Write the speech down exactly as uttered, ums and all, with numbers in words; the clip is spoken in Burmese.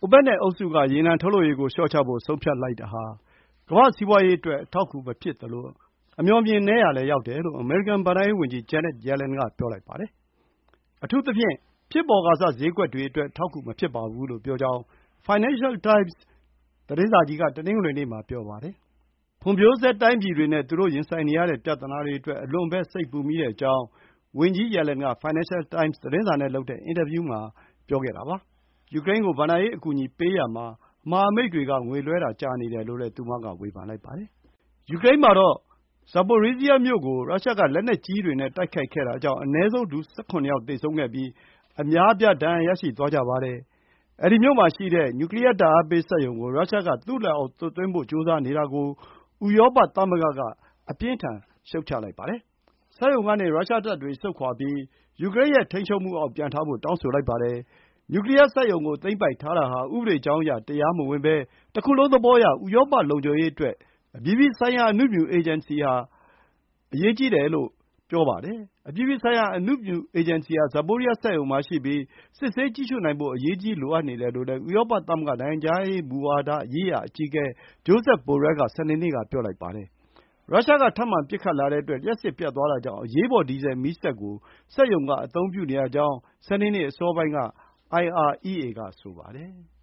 OPEC နဲ့အုပ်စုက ရေနံထုတ်လုပ်ရေးကိုလျှော့ချဖို့ဆုံးဖြတ်လိုက်တာဟာကမ္ဘာ့စီးပွါးရေးအတွက်အထောက်အကူမဖြစ်သလို အမြော်အမြင်နည်းရာလည်းရောက်တယ်လို့ အမေရိကန်ဘဏ္ဍာရေးဝန်ကြီး Janet Yellen က ပြောလိုက်ပါတယ်။ အထူးသဖြင့် ဖြစ်ပေါ်ကာစဈေးကွက်တွေအတွက် အထောက်အကူမဖြစ်ပါဘူးလို့ ပြောကြောင်း Financial Times သတင်းစာကြီးက တနင်္ဂနွေနေ့မှာ ပြောပါတယ်။ ဖွံ့ဖြိုးဆဲတိုင်းပြည်တွေနဲ့ သူတို့ရင်ဆိုင်နေရတဲ့ပြဿနာတွေအတွက် အလွန်အမင်းစိတ်ပူမိကြောင်း ဝန်ကြီး Yellen က Financial Times သတင်းစာနဲ့လုပ်တဲ့အင်တာဗျူးမှာ ပြောခဲ့တာပါ။ ယူကရိန်းကို ဘဏ္ဍာရေးအကူအညီပေးရာမှာ မဟာမိတ်တွေက ငွေလွှဲတာကြာနေတယ်လို့လည်း သူမက ဝေဖန်လိုက်ပါတယ်။ ယူကရိန်းမှာတော့ Zaporizhzhia မြို့ကို ရုရှားက လက်နက်ကြီးတွေနဲ့တိုက်ခိုက်ခဲ့တာကြောင့် အနည်းဆုံး လူ ၁၇ ယောက်သေဆုံးခဲ့ပြီး အများအပြား ဒဏ်ရာရရှိသွားကြပါတယ်။ အဲဒီမြို့မှာရှိတဲ့ နျူကလီယားဓာတ်အားပေးစက်ရုံကို ရုရှားက သူ့လက်အောက်သွတ်သွင်းဖို့ကြိုးစားနေတာကို ဥရောပသမဂ္ဂက အပြင်းအထန်ရှုတ်ချလိုက်ပါတယ်။ စက်ရုံကနေ ရုရှားတပ်တွေဆုတ်ခွါပြီး ယူကရိန်းရဲ့ထိန်းချုပ်မှုအောက်ပြန်ထားဖို့ တောင်းဆိုလိုက်ပါတယ်။ နျူကလီယားစက်ရုံကိုသိမ်းပိုက်ထားတာဟာ ဥပဒေကြောင်းအရတရားမဝင်ဘဲ တခုလုံးသဘောအရ ဥရောပလုံခြုံရေးအတွက် အပြည်ပြည်ဆိုင်ရာအနုမြူအေဂျင်စီဟာ အရေးကြီးတယ်လို့ ပြောပါတယ်။ အပြည်ပြည်ဆိုင်ရာအနုမြူအေဂျင်စီဟာ Zaporizhzhia စက်ရုံမှာရှိပြီး စစ်ဆေးကြည့်ရှုနိုင်ဖို့ အရေးတကြီးလိုအပ်နေတယ်လို့လည်း ဥရောပသမဂ္ဂ နိုင်ငံခြားမူဝါဒရေးရာအကြီးအကဲ Josep Borrell က စနေနေ့က ပြောလိုက်ပါတယ်။ ရုရှားက ထပ်မံပစ်ခတ်လာတဲ့အတွက် လျှပ်စစ်ပြတ်သွားတာကြောင့် အရေးပေါ်ဒီဇယ်မီးစက်ကို စက်ရုံကအသုံးပြုနေရကြောင်း စနေနေ့အစောပိုင်းက အိုင် အာರ್ အီး အေ က ဆိုပါတယ်။